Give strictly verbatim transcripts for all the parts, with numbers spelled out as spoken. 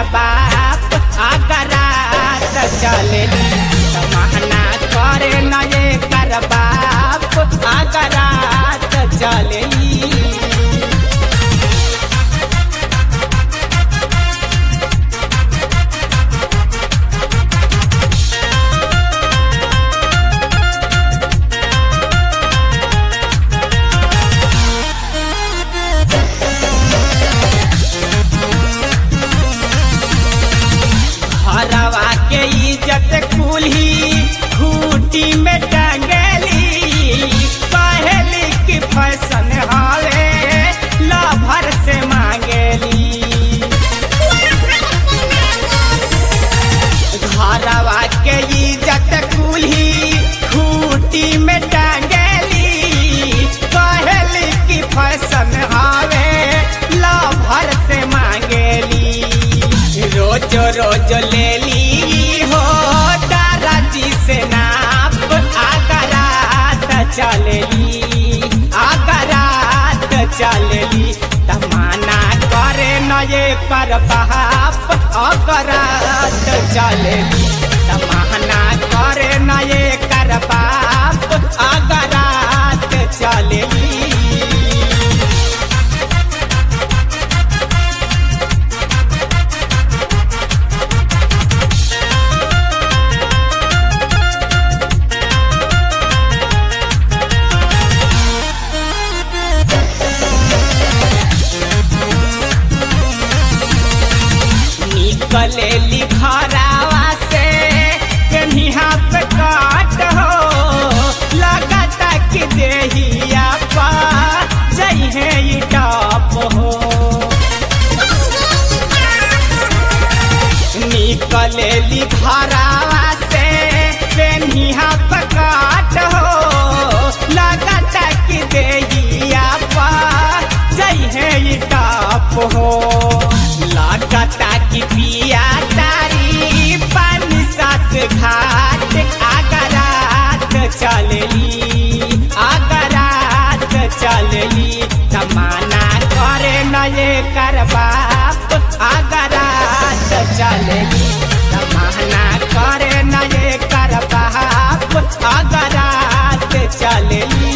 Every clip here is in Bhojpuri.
बाप आगरात चलेली तमहना करे न ये कर बाप आगरात चलेली। घरवा के इज्जत कुल्ही खूटी में टंगली पहली की फैशन हवे लभर से मांगेली। घरवा के इज्जत कुल्ही खूटी में टंगली पहली की फैशन हवे लभर से मांगेली। रोज रोज ले ली हो दाराजी से नाप आगरात चलेली आगरात चलेली तमाना करे न ये कर बाप आगरात चलेली तमाना करे न ये कर बाप आगरात चलेली। निकलेली घरवा से कन्हिया पे काट हो लगाता कि देहिया पा जइहे ई टाप हो। निकलेली घरवा से कन्हिया पे काट हो लगाता कि देहिया पा जइहे ई टाप हो। लागता कि पिया तारी पानी साथ घाट आगरात चलेली आगरात चलेली तमाना करे न ये कर बाप आगरात चलेली तमाना करे न ये कर बाप आगरात चलेली।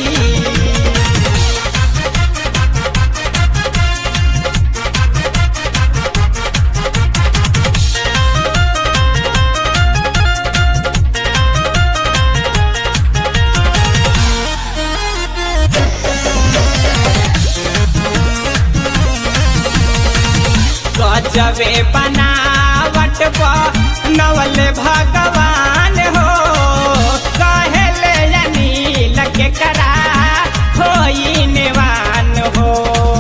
गजबे बनावट नवल भगवान हो कहेले अनिल के करा होई निवान हो।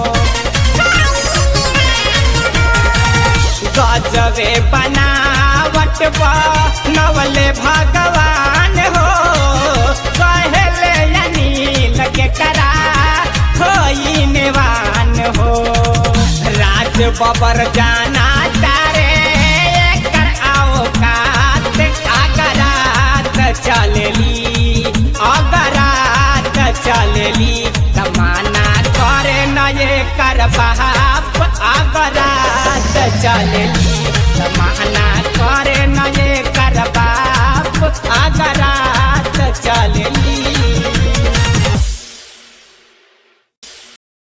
गजबे बनावट नवल भगवान हो कहेले अनिल के करा होई निवान हो। राज बबर जाना तारे कर आओ कात आगरात चलेली आगरात चलेली तमाना करे न ये कर बाप आगरात चलेली तमाना